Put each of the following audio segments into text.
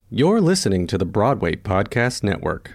You're listening to the Broadway Podcast Network.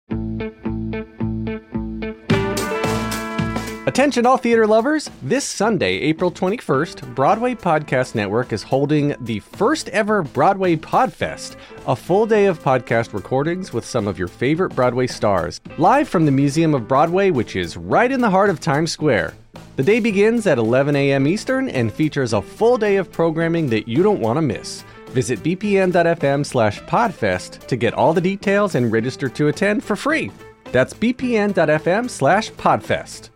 Attention all theater lovers! This Sunday, April 21st, Broadway Podcast Network is holding the first ever Broadway Podfest, a full day of podcast recordings with some of your favorite Broadway stars, live from the Museum of Broadway, which is right in the heart of Times Square. The day begins at 11 a.m. Eastern and features a full day of programming that you don't want to miss. Visit bpn.fm/podfest to get all the details and register to attend for free. That's bpn.fm/podfest.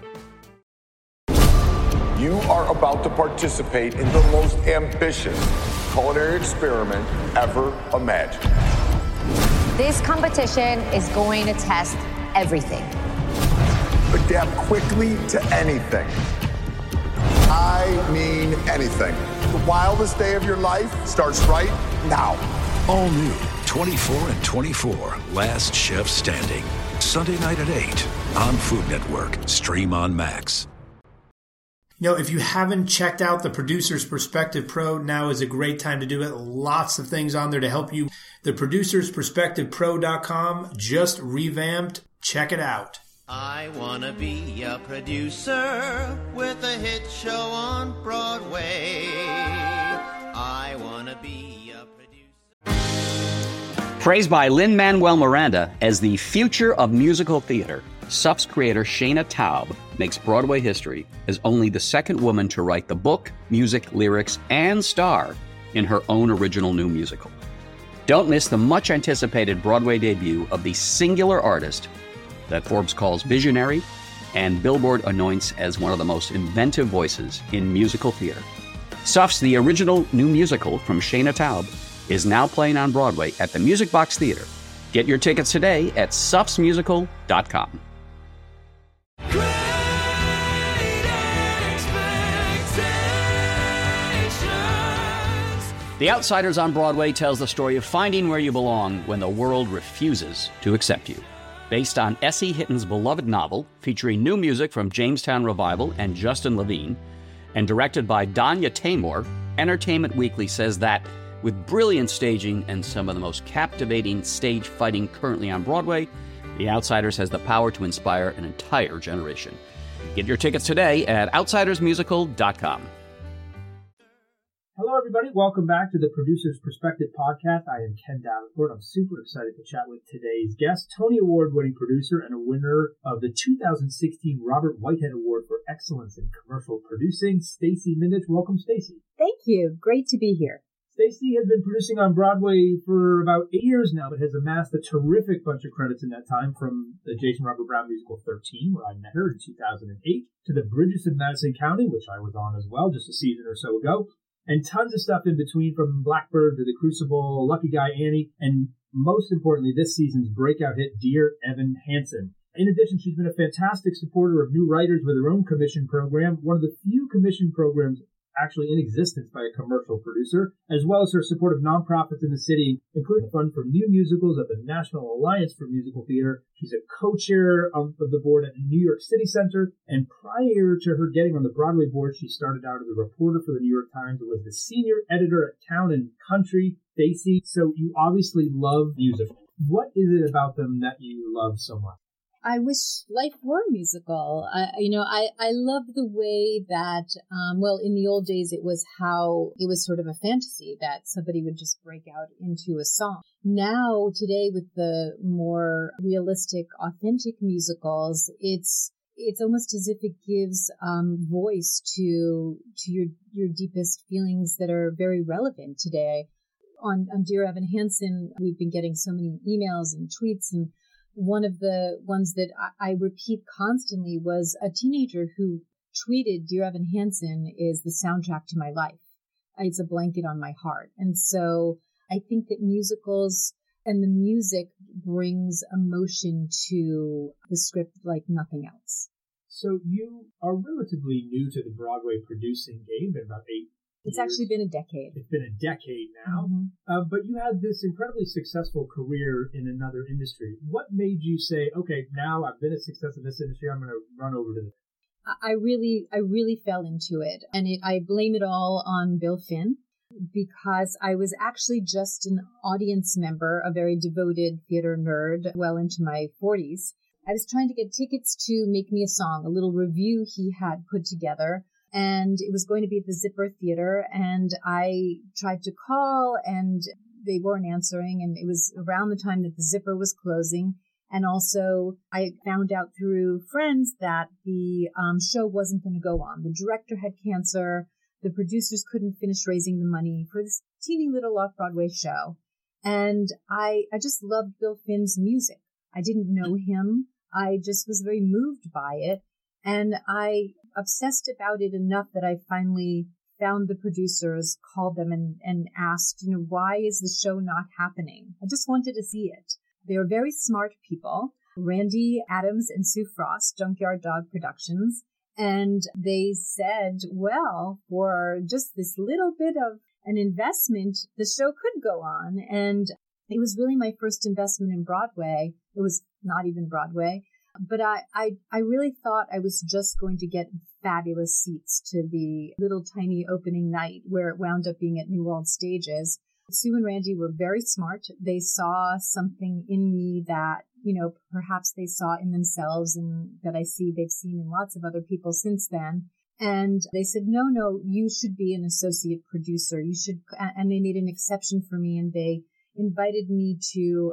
You are about to participate in the most ambitious culinary experiment ever imagined. This competition is going to test everything. Adapt quickly to anything. I mean anything. The wildest day of your life starts right now. All new 24 and 24, Last Chef Standing. Sunday night at 8 on Food Network. Stream on Max. You know, if you haven't checked out the Producer's Perspective Pro, now is a great time to do it. Lots of things on there to help you. The producersperspectivepro.com just revamped. Check it out. I wanna be a producer with a hit show on Broadway. I wanna be a producer. Praised by Lin-Manuel Miranda as the future of musical theater, SUF's creator Shana Taub makes Broadway history as only the second woman to write the book, music, lyrics, and star in her own original new musical. Don't miss the much-anticipated Broadway debut of the singular artist that Forbes calls visionary and Billboard anoints as one of the most inventive voices in musical theater. SUF's The Original New Musical from Shana Taub is now playing on Broadway at the Music Box Theater. Get your tickets today at sufsmusical.com. The Outsiders on Broadway tells the story of finding where you belong when the world refuses to accept you. Based on S.E. Hitton's beloved novel, featuring new music from Jamestown Revival and Justin Levine, and directed by Danya Taymor, Entertainment Weekly says that, with brilliant staging and some of the most captivating stage fighting currently on Broadway, The Outsiders has the power to inspire an entire generation. Get your tickets today at outsidersmusical.com. Hello, everybody. Welcome back to the Producer's Perspective Podcast. I am Ken Davenport. I'm super excited to chat with today's guest, Tony Award-winning producer and a winner of the 2016 Robert Whitehead Award for Excellence in Commercial Producing, Stacey Mindich. Welcome, Stacey. Thank you. Great to be here. Stacey has been producing on Broadway for about 8 years now, but has amassed a terrific bunch of credits in that time, from the Jason Robert Brown musical 13, where I met her in 2008, to the Bridges of Madison County, which I was on as well just a season or so ago. And tons of stuff in between, from Blackbird to The Crucible, Lucky Guy Annie, and most importantly, this season's breakout hit, Dear Evan Hansen. In addition, she's been a fantastic supporter of new writers with her own commission program, one of the few commission programs actually in existence by a commercial producer, as well as her support of nonprofits in the city, including a fund for new musicals at the National Alliance for Musical Theater. She's a co-chair of the board at the New York City Center, and prior to her getting on the Broadway board, she started out as a reporter for the New York Times and was the senior editor at Town and Country. Stacey, so you obviously love musicals. What is it about them that you love so much? I wish life were musical. I love the way that, in the old days, it was sort of a fantasy that somebody would just break out into a song. Now, today, with the more realistic, authentic musicals, it's almost as if it gives voice to your deepest feelings that are very relevant today. On Dear Evan Hansen, we've been getting so many emails and tweets, and one of the ones that I repeat constantly was a teenager who tweeted, Dear Evan Hansen is the soundtrack to my life. It's a blanket on my heart. And so I think that musicals and the music brings emotion to the script like nothing else. So you are relatively new to the Broadway producing game, been about 8 It's years. actually been a decade. It's been a decade now. Mm-hmm. But you had this incredibly successful career in another industry. What made you say, okay, now I've been a success in this industry, I'm going to run over to this? I really fell into it. And I blame it all on Bill Finn. because I was actually just an audience member, a very devoted theater nerd, well into my 40s. I was trying to get tickets to Make Me a Song, a little review he had put together. And it was going to be at the Zipper Theater. And I tried to call and they weren't answering. And it was around the time that the Zipper was closing. And also I found out through friends that the show wasn't going to go on. The director had cancer. The producers couldn't finish raising the money for this teeny little off-Broadway show. And I just loved Bill Finn's music. I didn't know him. I just was very moved by it. And I obsessed about it enough that I finally found the producers, called them and asked, why is the show not happening? I just wanted to see it. They were very smart people, Randy Adams and Sue Frost, Junkyard Dog Productions. And they said, well, for just this little bit of an investment, the show could go on. And it was really my first investment in Broadway. It was not even Broadway. But I really thought I was just going to get fabulous seats to the little tiny opening night where it wound up being at New World Stages. Sue and Randy were very smart. They saw something in me that, perhaps they saw in themselves and that they've seen in lots of other people since then. And they said, no, you should be an associate producer. You should, and they made an exception for me and they invited me to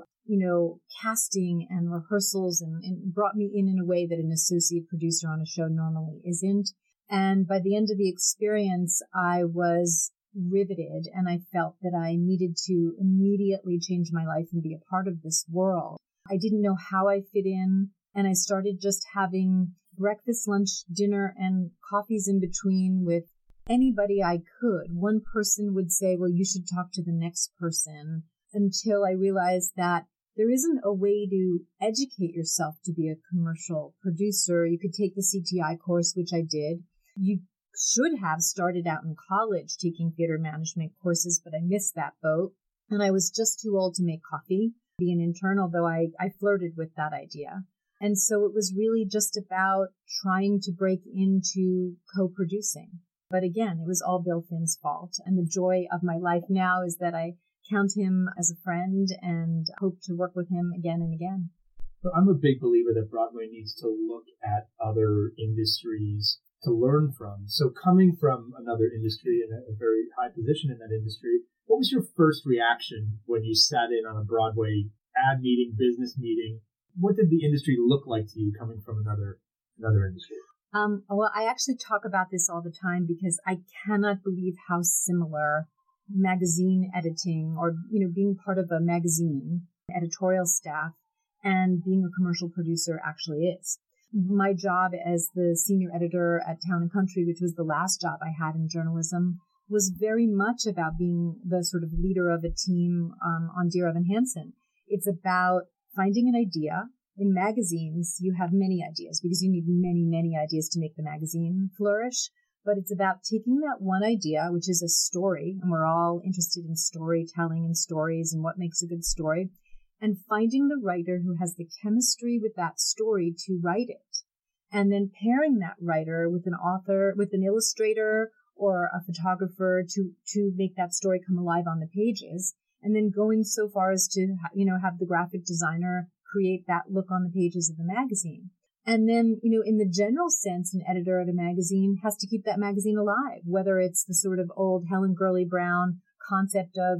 casting and rehearsals and brought me in a way that an associate producer on a show normally isn't. And by the end of the experience, I was riveted and I felt that I needed to immediately change my life and be a part of this world. I didn't know how I fit in, and I started just having breakfast, lunch, dinner, and coffees in between with anybody I could. One person would say, well, you should talk to the next person, until I realized that there isn't a way to educate yourself to be a commercial producer. You could take the CTI course, which I did. You should have started out in college taking theater management courses, but I missed that boat. And I was just too old to make coffee, be an intern, although I flirted with that idea. And so it was really just about trying to break into co-producing. But again, it was all Bill Finn's fault. And the joy of my life now is that I count him as a friend and hope to work with him again and again. So I'm a big believer that Broadway needs to look at other industries to learn from. So coming from another industry and a very high position in that industry, what was your first reaction when you sat in on a Broadway ad meeting, business meeting? What did the industry look like to you coming from another industry? Well, I actually talk about this all the time because I cannot believe how similar magazine editing or, being part of a magazine editorial staff and being a commercial producer actually is. My job as the senior editor at Town & Country, which was the last job I had in journalism, was very much about being the sort of leader of a team on Dear Evan Hansen. It's about finding an idea. In magazines, you have many ideas because you need many, many ideas to make the magazine flourish. But it's about taking that one idea, which is a story, and we're all interested in storytelling and stories and what makes a good story, and finding the writer who has the chemistry with that story to write it. And then pairing that writer with an author, with an illustrator or a photographer to make that story come alive on the pages. And then going so far as to, have the graphic designer create that look on the pages of the magazine. And then, in the general sense, an editor at a magazine has to keep that magazine alive, whether it's the sort of old Helen Gurley Brown concept of,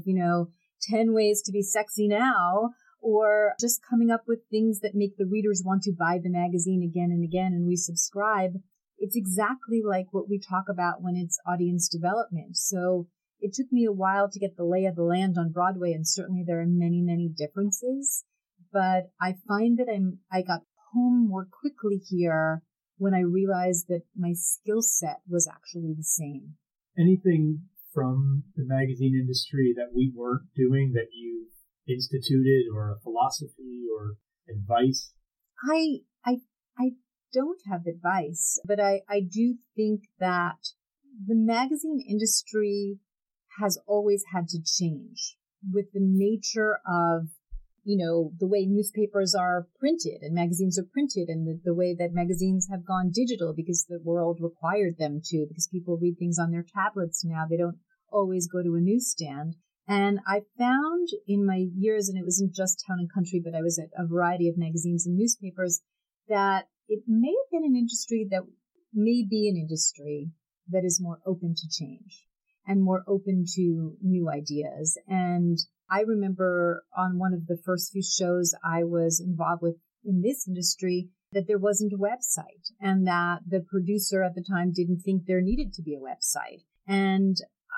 10 ways to be sexy now, or just coming up with things that make the readers want to buy the magazine again and again and resubscribe. It's exactly like what we talk about when it's audience development. So it took me a while to get the lay of the land on Broadway, and certainly there are many, many differences. But I find that I got home more quickly here when I realized that my skill set was actually the same. Anything from the magazine industry that we weren't doing that you instituted, or a philosophy or advice? I don't have advice, but I do think that the magazine industry has always had to change with the nature of the way newspapers are printed and magazines are printed, and the way that magazines have gone digital because the world required them to, because people read things on their tablets now. They don't always go to a newsstand. And I found in my years, and it wasn't just Town and Country, but I was at a variety of magazines and newspapers, that it may have been an industry that may be an industry that is more open to change and more open to new ideas. And I remember on one of the first few shows I was involved with in this industry that there wasn't a website, and that the producer at the time didn't think there needed to be a website. And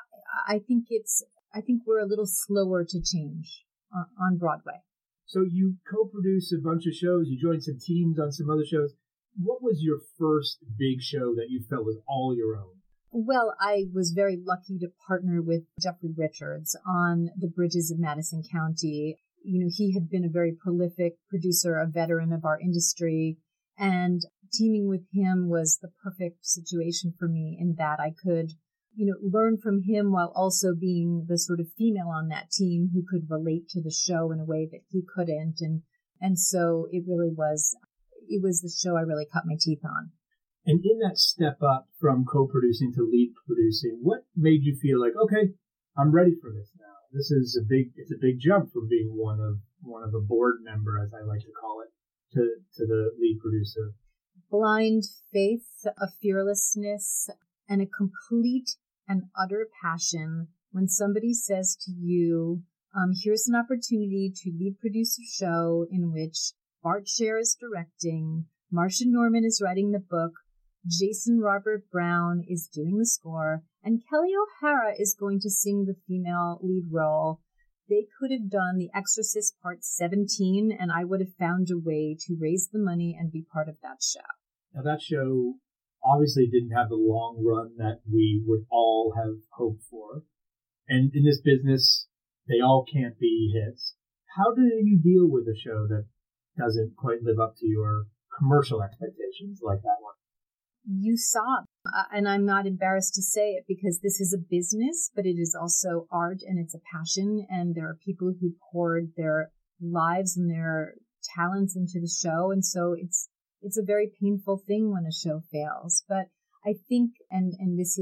I think we're a little slower to change on Broadway. So you co-produce a bunch of shows, you joined some teams on some other shows. What was your first big show that you felt was all your own? Well, I was very lucky to partner with Jeffrey Richards on The Bridges of Madison County. You know, he had been a very prolific producer, a veteran of our industry, and teaming with him was the perfect situation for me in that I could, learn from him while also being the sort of female on that team who could relate to the show in a way that he couldn't. And so it was the show I really cut my teeth on. And in that step up from co-producing to lead producing, what made you feel like, okay, I'm ready for this now? It's a big jump from being one of a board member, as I like to call it, to the lead producer. Blind faith, a fearlessness, and a complete and utter passion when somebody says to you, here's an opportunity to lead produce a show in which Bart Sher is directing, Marcia Norman is writing the book, Jason Robert Brown is doing the score, and Kelly O'Hara is going to sing the female lead role. They could have done The Exorcist Part 17, and I would have found a way to raise the money and be part of that show. Now, that show obviously didn't have the long run that we would all have hoped for. And in this business, they all can't be hits. How do you deal with a show that doesn't quite live up to your commercial expectations like that one? You sob. And I'm not embarrassed to say it because this is a business, but it is also art and it's a passion. And there are people who poured their lives and their talents into the show. And so it's a very painful thing when a show fails. But I think, and this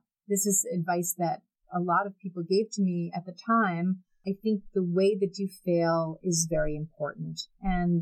is advice that a lot of people gave to me at the time, I think the way that you fail is very important. And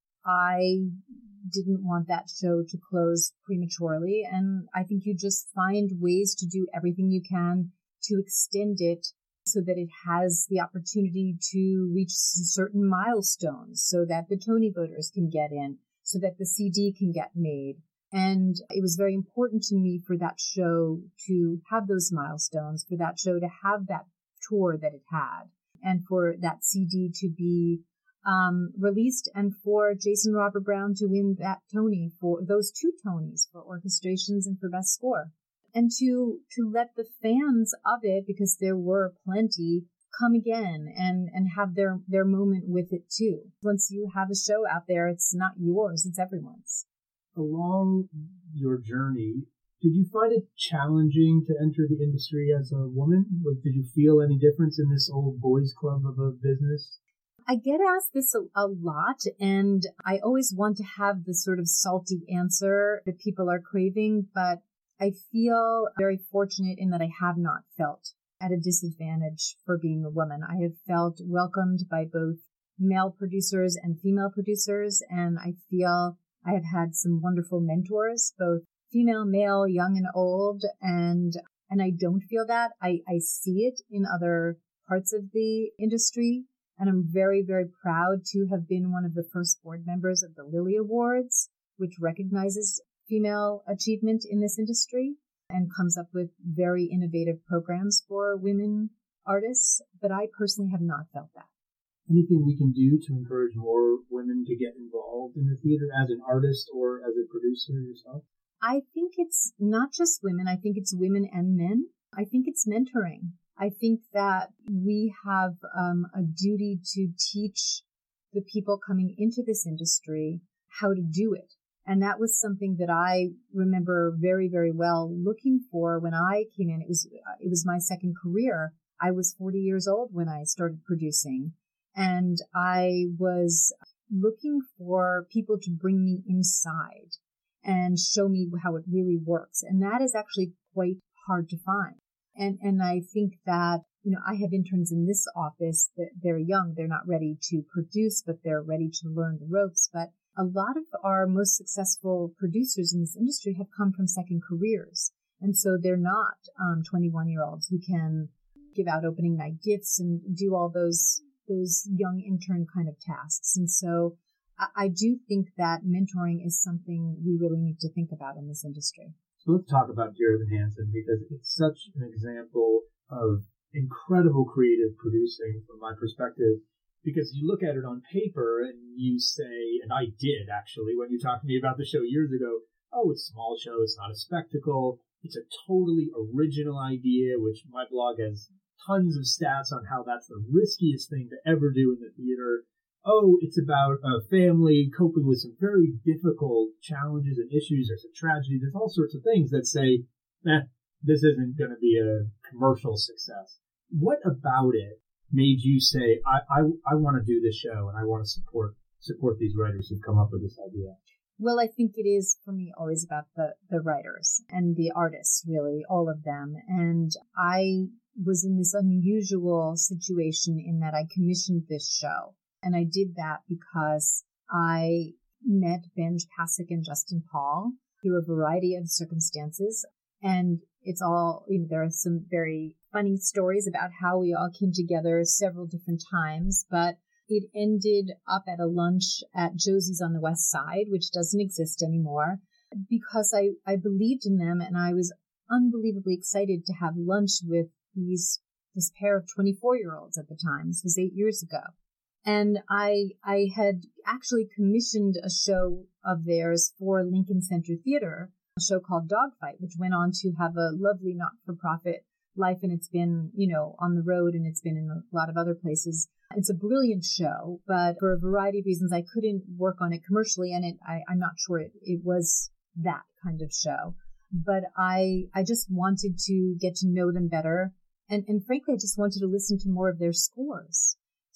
I didn't want that show to close prematurely. And I think you just find ways to do everything you can to extend it so that it has the opportunity to reach certain milestones so that the Tony voters can get in, so that the CD can get made. And it was very important to me for that show to have those milestones, for that show to have that tour that it had, and for that CD to be released, and for Jason Robert Brown to win that Tony, for those 2 Tonys, for orchestrations and for best score. And to let the fans of it, because there were plenty, come again and have their moment with it too. Once you have a show out there, it's not yours, it's everyone's. Along your journey, did you find it challenging to enter the industry as a woman? Did you feel any difference in this old boys club of a business? I get asked this a lot, and I always want to have the sort of salty answer that people are craving, but I feel very fortunate in that I have not felt at a disadvantage for being a woman. I have felt welcomed by both male producers and female producers, and I feel I have had some wonderful mentors, both female, male, young and old, and I don't feel that. I see it in other parts of the industry. And I'm very, very proud to have been one of the first board members of the Lily Awards, which recognizes female achievement in this industry and comes up with very innovative programs for women artists. But I personally have not felt that. Anything we can do to encourage more women to get involved in the theater as an artist or as a producer yourself? I think it's not just women. I think it's women and men. I think it's mentoring. I think that we have a duty to teach the people coming into this industry how to do it. And that was something that I remember very, very well looking for when I came in. It was my second career. I was 40 years old when I started producing, and I was looking for people to bring me inside and show me how it really works. And that is actually quite hard to find. And I think that, I have interns in this office that they're young. They're not ready to produce, but they're ready to learn the ropes. But a lot of our most successful producers in this industry have come from second careers. And so they're not 21-year-olds who can give out opening night gifts and do all those young intern kind of tasks. And so I do think that mentoring is something we really need to think about in this industry. So let's talk about Dear Evan Hansen, because it's such an example of incredible creative producing from my perspective. Because you look at it on paper and you say, and I did actually, when you talked to me about the show years ago, oh, it's a small show, it's not a spectacle, it's a totally original idea, which my blog has tons of stats on how that's the riskiest thing to ever do in the theater. Oh, it's about a family coping with some very difficult challenges and issues. There's a tragedy. There's all sorts of things that say, this isn't going to be a commercial success. What about it made you say, I want to do this show and I want to support these writers who've come up with this idea? Well, I think it is for me always about the writers and the artists, really, all of them. And I was in this unusual situation in that I commissioned this show. And I did that because I met Benj Pasek and Justin Paul through a variety of circumstances. And it's all, there are some very funny stories about how we all came together several different times, but it ended up at a lunch at Josie's on the West Side, which doesn't exist anymore, because I believed in them and I was unbelievably excited to have lunch with this pair of 24-year-olds at the time. This was 8 years ago. And I had actually commissioned a show of theirs for Lincoln Center Theater, a show called Dogfight, which went on to have a lovely not-for-profit life. And it's been, on the road, and it's been in a lot of other places. It's a brilliant show, but for a variety of reasons, I couldn't work on it commercially. And I'm not sure it was that kind of show. But I just wanted to get to know them better. And frankly, I just wanted to listen to more of their scores.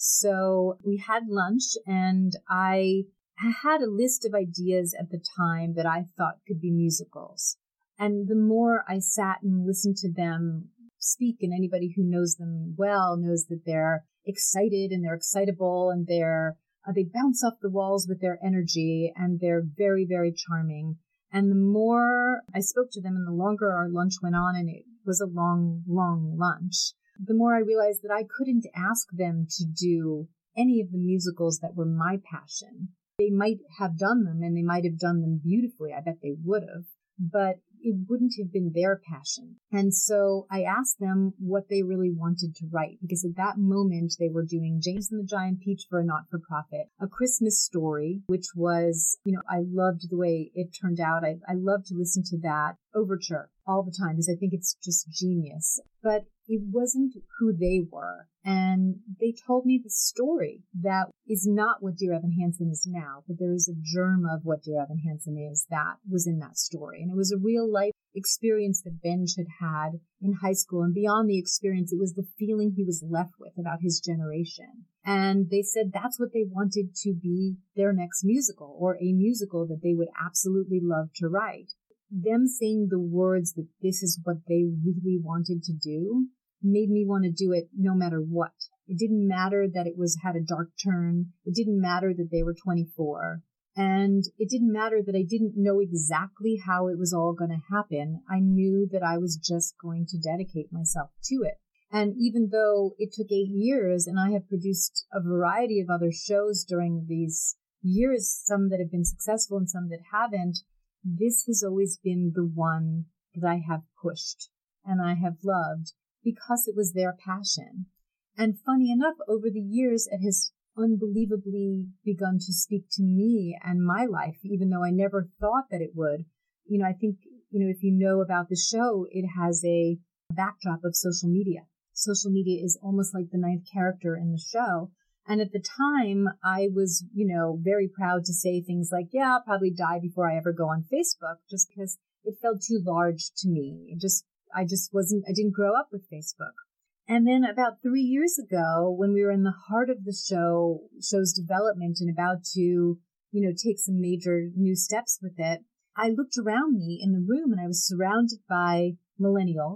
So we had lunch, and I had a list of ideas at the time that I thought could be musicals. And the more I sat and listened to them speak, and anybody who knows them well knows that they're excited and they're excitable and they bounce off the walls with their energy, and they're very, very charming. And the more I spoke to them and the longer our lunch went on, and it was a long, long lunch, the more I realized that I couldn't ask them to do any of the musicals that were my passion. They might have done them, and they might have done them beautifully. I bet they would have, but it wouldn't have been their passion. And so I asked them what they really wanted to write, because at that moment they were doing James and the Giant Peach for a not-for-profit, A Christmas Story, which was, I loved the way it turned out. I love to listen to that overture all the time, because I think it's just genius. But it wasn't who they were. And they told me the story that is not what Dear Evan Hansen is now, but there is a germ of what Dear Evan Hansen is that was in that story. And it was a real life experience that Benj had in high school. And beyond the experience, it was the feeling he was left with about his generation. And they said that's what they wanted to be their next musical, or a musical that they would absolutely love to write. Them saying the words that this is what they really wanted to do made me want to do it no matter what. It didn't matter that it had a dark turn. It didn't matter that they were 24. And it didn't matter that I didn't know exactly how it was all going to happen. I knew that I was just going to dedicate myself to it. And even though it took 8 years, and I have produced a variety of other shows during these years, some that have been successful and some that haven't, this has always been the one that I have pushed and I have loved, because it was their passion. And funny enough, over the years, it has unbelievably begun to speak to me and my life, even though I never thought that it would. I think, if you know about the show, it has a backdrop of social media. Social media is almost like the ninth character in the show. And at the time, I was, very proud to say things like, yeah, I'll probably die before I ever go on Facebook, just because it felt too large to me. I didn't grow up with Facebook. And then about 3 years ago, when we were in the heart of the show's development and about to, take some major new steps with it, I looked around me in the room and I was surrounded by millennials.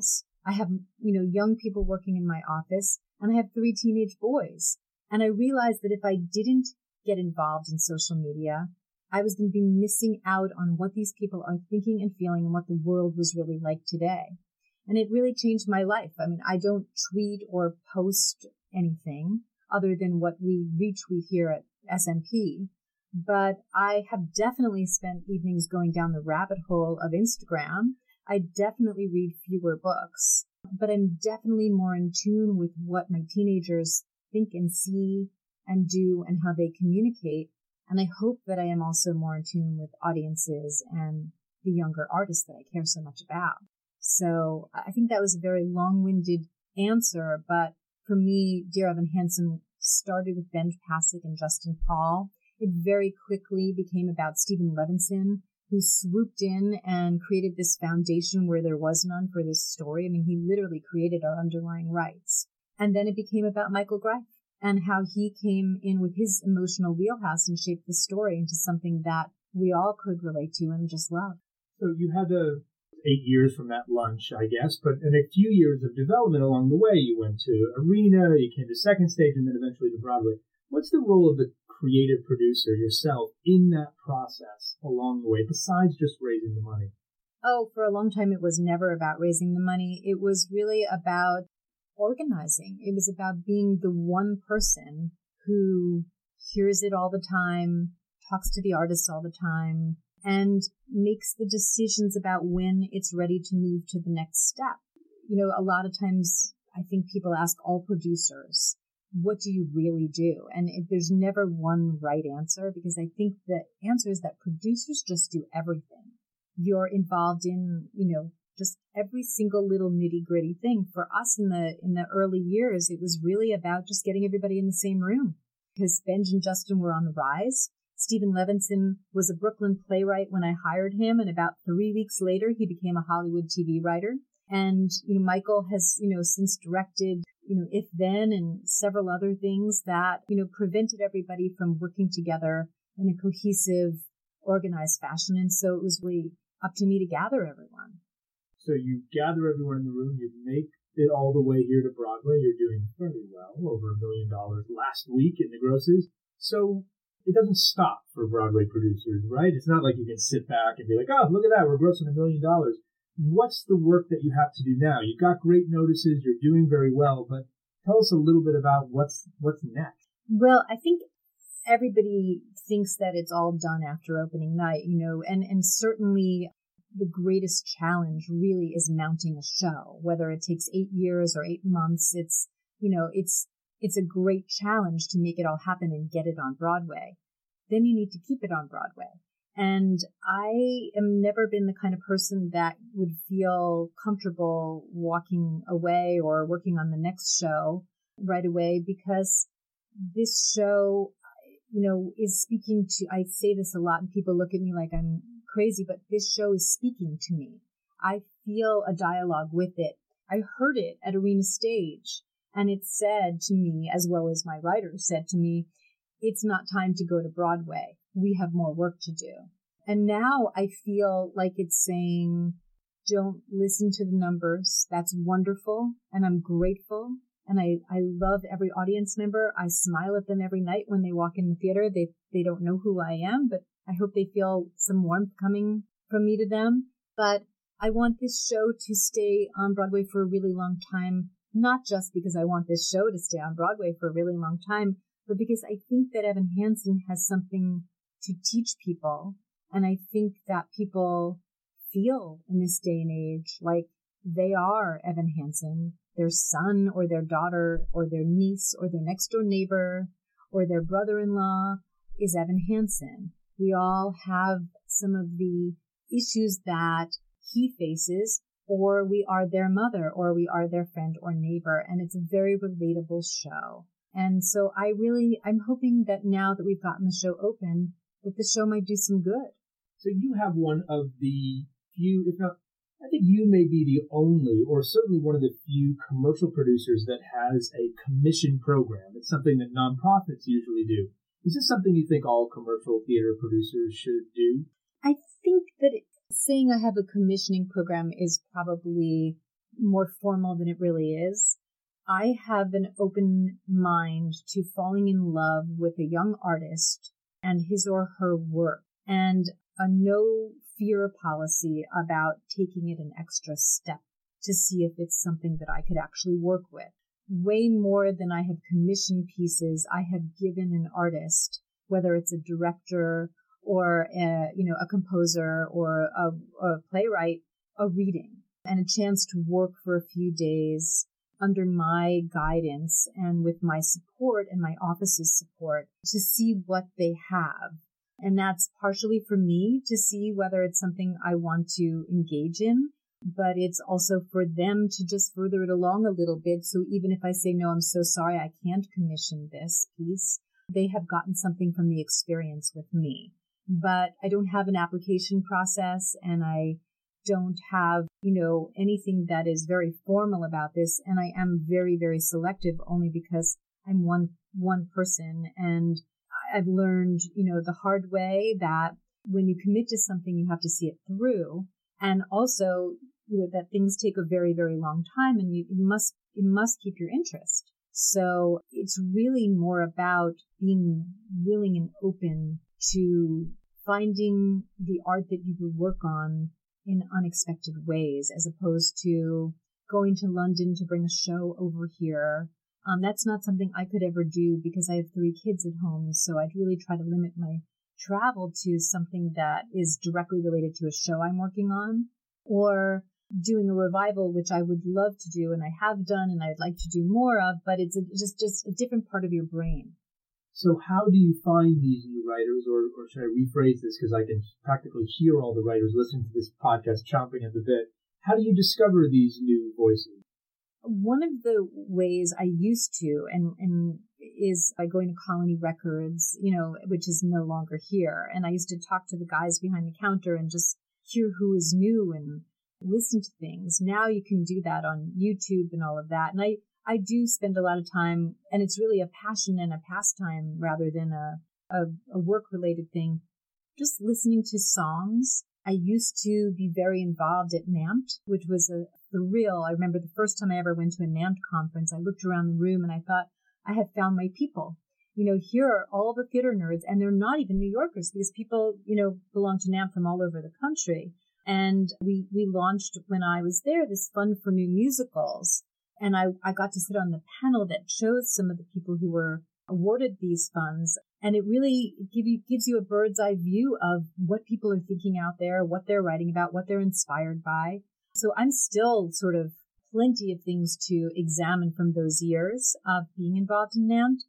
I have, young people working in my office, and I have 3 teenage boys. And I realized that if I didn't get involved in social media, I was going to be missing out on what these people are thinking and feeling and what the world was really like today. And it really changed my life. I mean, I don't tweet or post anything other than what we retweet here at SMP. But I have definitely spent evenings going down the rabbit hole of Instagram. I definitely read fewer books, but I'm definitely more in tune with what my teenagers think and see and do and how they communicate. And I hope that I am also more in tune with audiences and the younger artists that I care so much about. So I think that was a very long-winded answer, but for me, Dear Evan Hansen started with Benj Pasek and Justin Paul. It very quickly became about Stephen Levinson, who swooped in and created this foundation where there was none for this story. I mean, he literally created our underlying rights. And then it became about Michael Greif and how he came in with his emotional wheelhouse and shaped the story into something that we all could relate to and just love. So you had 8 years from that lunch, I guess, but in a few years of development along the way, you went to Arena, you came to Second Stage, and then eventually to Broadway. What's the role of the creative producer yourself in that process along the way, besides just raising the money? Oh, for a long time, it was never about raising the money. It was really about organizing. It was about being the one person who hears it all the time, talks to the artists all the time, and makes the decisions about when it's ready to move to the next step. A lot of times I think people ask all producers, what do you really do? And there's never one right answer, because I think the answer is that producers just do everything. You're involved in, just every single little nitty gritty thing. For us in the early years, it was really about just getting everybody in the same room, because Benj and Justin were on the rise. Stephen Levinson was a Brooklyn playwright when I hired him, and about 3 weeks later, he became a Hollywood TV writer. And, Michael has, since directed, If Then and several other things that, prevented everybody from working together in a cohesive, organized fashion. And so it was really up to me to gather everyone. So you gather everyone in the room, you make it all the way here to Broadway. You're doing very well, over $1 million last week in the grosses. So it doesn't stop for Broadway producers, right? It's not like you can sit back and be like, oh, look at that, we're grossing $1 million. What's the work that you have to do now? You've got great notices, you're doing very well, but tell us a little bit about what's next. Well, I think everybody thinks that it's all done after opening night, and certainly the greatest challenge really is mounting a show, whether it takes 8 years or 8 months. It's a great challenge to make it all happen and get it on Broadway. Then you need to keep it on Broadway. And I have never been the kind of person that would feel comfortable walking away or working on the next show right away, because this show, is speaking to, I say this a lot and people look at me like I'm crazy, but this show is speaking to me. I feel a dialogue with it. I heard it at Arena Stage, and it said to me, as well as my writer said to me, it's not time to go to Broadway. We have more work to do. And now I feel like it's saying, don't listen to the numbers. That's wonderful. And I'm grateful. And I love every audience member. I smile at them every night when they walk in the theater. They don't know who I am, but I hope they feel some warmth coming from me to them. But I want this show to stay on Broadway for a really long time, not just because I want this show to stay on Broadway for a really long time, but because I think that Evan Hansen has something to teach people. And I think that people feel in this day and age like they are Evan Hansen. Their son or their daughter or their niece or their next door neighbor or their brother-in-law is Evan Hansen. We all have some of the issues that he faces, or we are their mother, or we are their friend or neighbor. And it's a very relatable show. And so I'm hoping that now that we've gotten the show open, that the show might do some good. So you have one of the few, if not, I think you may be the only, or certainly one of the few commercial producers that has a commission program. It's something that nonprofits usually do. Is this something you think all commercial theater producers should do? I think that saying I have a commissioning program is probably more formal than it really is. I have an open mind to falling in love with a young artist and his or her work, and a no fear policy about taking it an extra step to see if it's something that I could actually work with. Way more than I have commissioned pieces, I have given an artist, whether it's a director or a composer or a playwright, a reading and a chance to work for a few days under my guidance and with my support and my office's support to see what they have. And that's partially for me to see whether it's something I want to engage in, but it's also for them to just further it along a little bit. So even if I say, no, I'm so sorry, I can't commission this piece, they have gotten something from the experience with me. But I don't have an application process, and I don't have, anything that is very formal about this. And I am very, very selective only because I'm one person. And I've learned, the hard way that when you commit to something, you have to see it through. And also, that things take a very, very long time, and you must keep your interest. So it's really more about being willing and open to finding the art that you would work on in unexpected ways, as opposed to going to London to bring a show over here. That's not something I could ever do because I have 3 kids at home. So I'd really try to limit my travel to something that is directly related to a show I'm working on, or doing a revival, which I would love to do and I have done and I'd like to do more of, but it's just a different part of your brain. So how do you find these new writers, or should I rephrase this because I can practically hear all the writers listening to this podcast chomping at the bit. How do you discover these new voices? One of the ways I used to, and is by going to Colony Records, which is no longer here. And I used to talk to the guys behind the counter and just hear who is new and listen to things. Now you can do that on YouTube and all of that. And I do spend a lot of time, and it's really a passion and a pastime rather than a work-related thing, just listening to songs. I used to be very involved at NAMT, which was a thrill. I remember the first time I ever went to a NAMT conference, I looked around the room and I thought, I have found my people. Here are all the theater nerds, and they're not even New Yorkers because people, belong to NAMT from all over the country. And we launched, when I was there, this Fund for New Musicals. And I got to sit on the panel that shows some of the people who were awarded these funds. And it really gives you a bird's eye view of what people are thinking out there, what they're writing about, what they're inspired by. So I'm still sort of plenty of things to examine from those years of being involved in NAMT.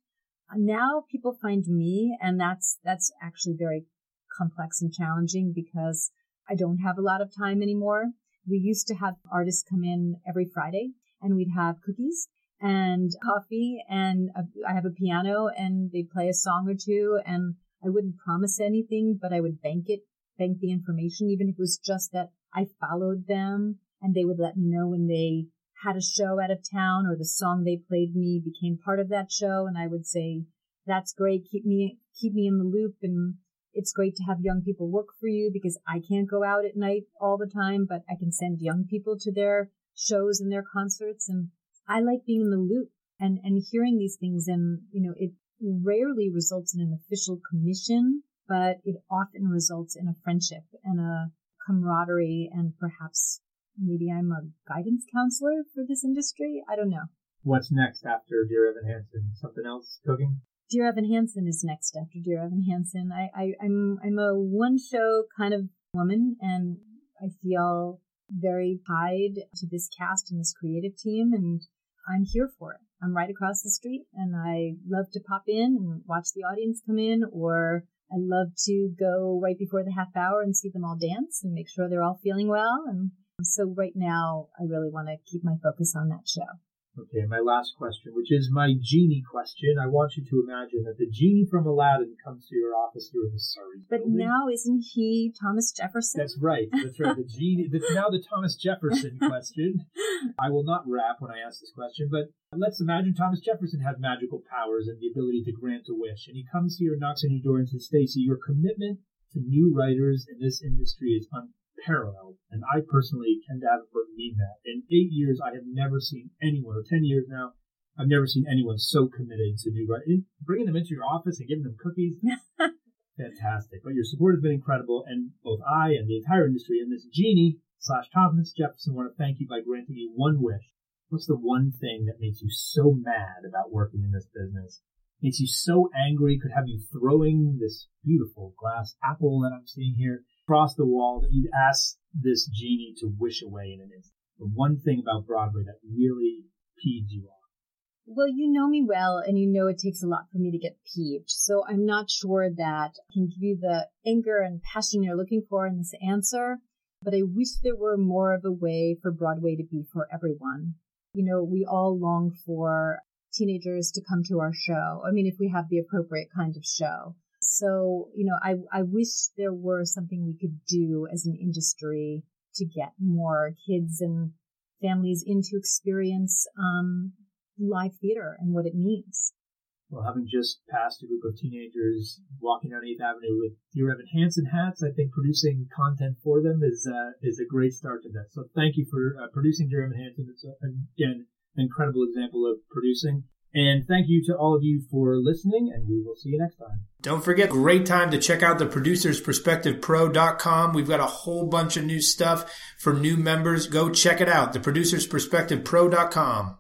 Now people find me, and that's actually very complex and challenging because I don't have a lot of time anymore. We used to have artists come in every Friday, and we'd have cookies and coffee, and I have a piano, and they'd play a song or two, and I wouldn't promise anything, but I would bank the information, even if it was just that I followed them, and they would let me know when they had a show out of town or the song they played me became part of that show, and I would say, that's great, keep me in the loop, and it's great to have young people work for you because I can't go out at night all the time, but I can send young people to their shows and their concerts. And I like being in the loop and hearing these things. And, it rarely results in an official commission, but it often results in a friendship and a camaraderie. And perhaps maybe I'm a guidance counselor for this industry. I don't know. What's next after Dear Evan Hansen? Something else cooking? Dear Evan Hansen is next after Dear Evan Hansen. I'm a one show kind of woman, and I feel very tied to this cast and this creative team, and I'm here for it. I'm right across the street, and I love to pop in and watch the audience come in, or I love to go right before the half hour and see them all dance and make sure they're all feeling well. And so right now, I really want to keep my focus on that show. Okay, my last question, which is my genie question. I want you to imagine that the genie from Aladdin comes to your office here in the Surrey building. Now isn't he Thomas Jefferson? That's right. The genie. That's now the Thomas Jefferson question. I will not rap when I ask this question, but let's imagine Thomas Jefferson had magical powers and the ability to grant a wish, and he comes here, knocks on your door, and says, "Stacey, your commitment to new writers in this industry is unparalleled. And I personally, Ken Davenport, mean that. In 8 years, I have never seen anyone, or 10 years now, I've never seen anyone so committed to do right. Bringing them into your office and giving them cookies, fantastic. But your support has been incredible, and both I and the entire industry and this Jeannie/Thomas Jefferson want to thank you by granting you one wish. What's the one thing that makes you so mad about working in this business? Makes you so angry, could have you throwing this beautiful glass apple that I'm seeing here across the wall that you'd ask this Jeannie to wish away in an instant? The one thing about Broadway that really peeved you off. Well, you know me well, and you know it takes a lot for me to get peeved. So I'm not sure that I can give you the anger and passion you're looking for in this answer, but I wish there were more of a way for Broadway to be for everyone. You know, we all long for teenagers to come to our show. I mean, if we have the appropriate kind of show. So, you know, I wish there were something we could do as an industry to get more kids and families into experience live theater and what it means. Well, having just passed a group of teenagers walking down 8th Avenue with Dear Evan Hansen hats, I think producing content for them is a great start to that. So thank you for producing Dear Evan Hansen. It's, again, an incredible example of producing. And thank you to all of you for listening, and we will see you next time. Don't forget, great time to check out the producersperspectivepro.com. We've got a whole bunch of new stuff for new members. Go check it out, theproducersperspectivepro.com.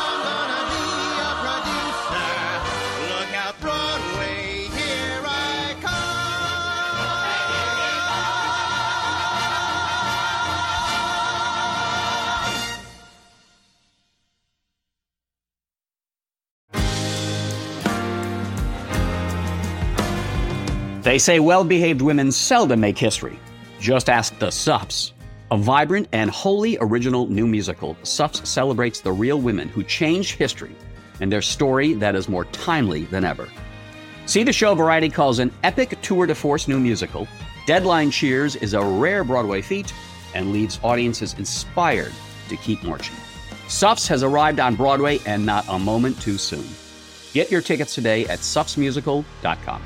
They say well-behaved women seldom make history. Just ask the Sups. A vibrant and wholly original new musical, Sups celebrates the real women who changed history and their story that is more timely than ever. See the show Variety calls an epic tour de force new musical. Deadline cheers is a rare Broadway feat and leaves audiences inspired to keep marching. Sups has arrived on Broadway and not a moment too soon. Get your tickets today at supsmusical.com.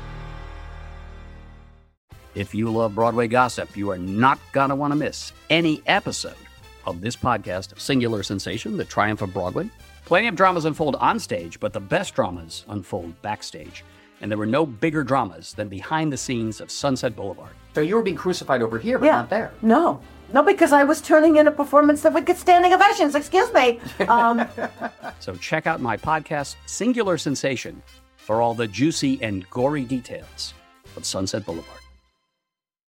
If you love Broadway gossip, you are not going to want to miss any episode of this podcast, Singular Sensation, The Triumph of Broadway. Plenty of dramas unfold on stage, but the best dramas unfold backstage. And there were no bigger dramas than behind the scenes of Sunset Boulevard. So you were being crucified over here, but not there. No, because I was turning in a performance that would get standing ovations. Excuse me. So check out my podcast, Singular Sensation, for all the juicy and gory details of Sunset Boulevard.